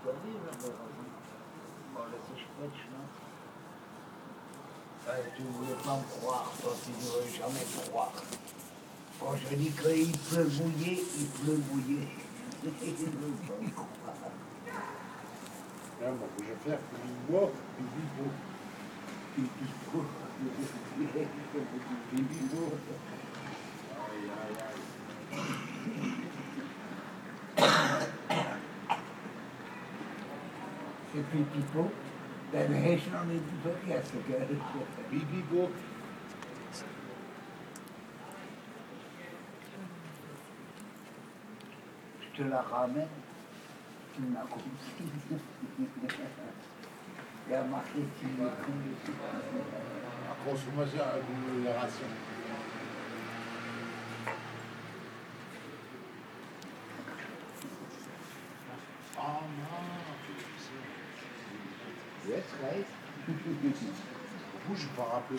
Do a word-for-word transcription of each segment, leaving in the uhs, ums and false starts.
tutoyer, là, de raison. Bon, là, c'est chouette, je pense. Ouais, tu ne voulais pas me croire, toi, tu ne voulais jamais me croire. Bon, je dis qu'il peut mouiller, il peut mouiller. Il ne veut pas me croire. Là, moi, je vais faire pipi-bois, pipi-beau. Pipi-beau. Pipi-beau. Aïe, aïe, aïe. C'est pipi-beau. Ben, mais je n'en ai plus rien, ce gars. Pipi-beau. Je te la ramène. Tu m'as compris. Il y a marqué tu me compris. La consommation de la ration. Oh non, Yes, right. vous, je ne pas rappelé.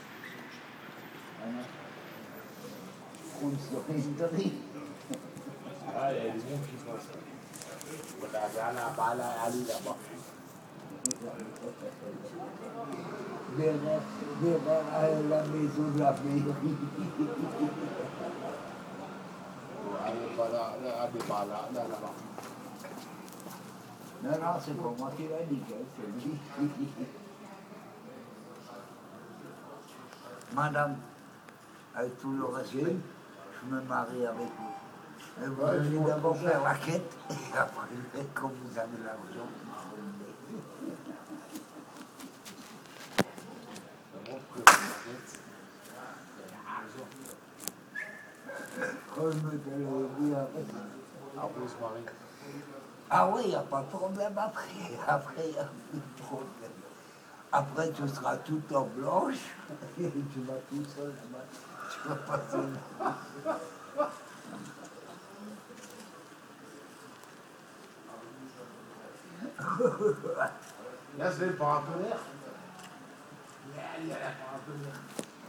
Kunstdockenterie. Ah, il y a des gens qui font ça. Voilà, là, là, là, allez là-bas. Derrière, derrière la maison de la mairie. Allez, voilà, là, allez, là, là, là, là-bas. Non, non, c'est pas moi qui l'a dit, hein, c'est lui. Madame, avec tout le respect, je me marie avec vous. Mais vous Ouais, allez je d'abord comprends. faire la quête, et après, quand vous avez l'argent, Ça montre que la tête, quand je me dis après. après, on se marie. Ah oui, il n'y a pas de problème après. Après, il n'y a plus de problème. Après, tu seras tout en blanche, et tu vas tout seul là-bas. Tu vas passer une... Là, c'est le paratonnerre. Là, il y a la paratonnerre.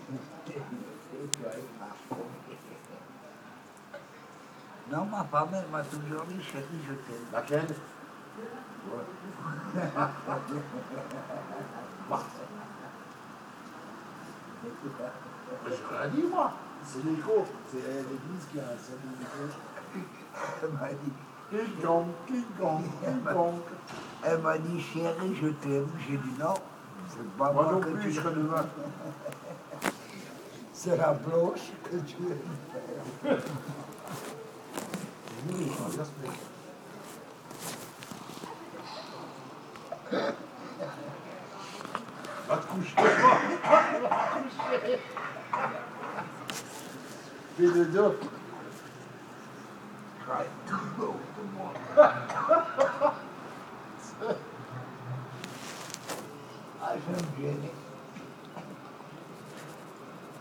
Non, ma femme, elle m'a toujours dit, chérie, je t'aime. Laquelle? Ouais. Je l'ai dit, moi. C'est l'écho. C'est l'église qui a un seul écho. Elle m'a dit, King Kong, King Kong, King Kong. elle m'a dit, chérie, je t'aime. J'ai dit non, c'est pas Moi moi, non que plus, tu je serais demain. C'est la blanche que tu aimes faire. Oui, ça se fait. Va te coucher. Va te coucher. Fais le dos. Ouais, tout beau pour moi. Ah, je vais me gêner.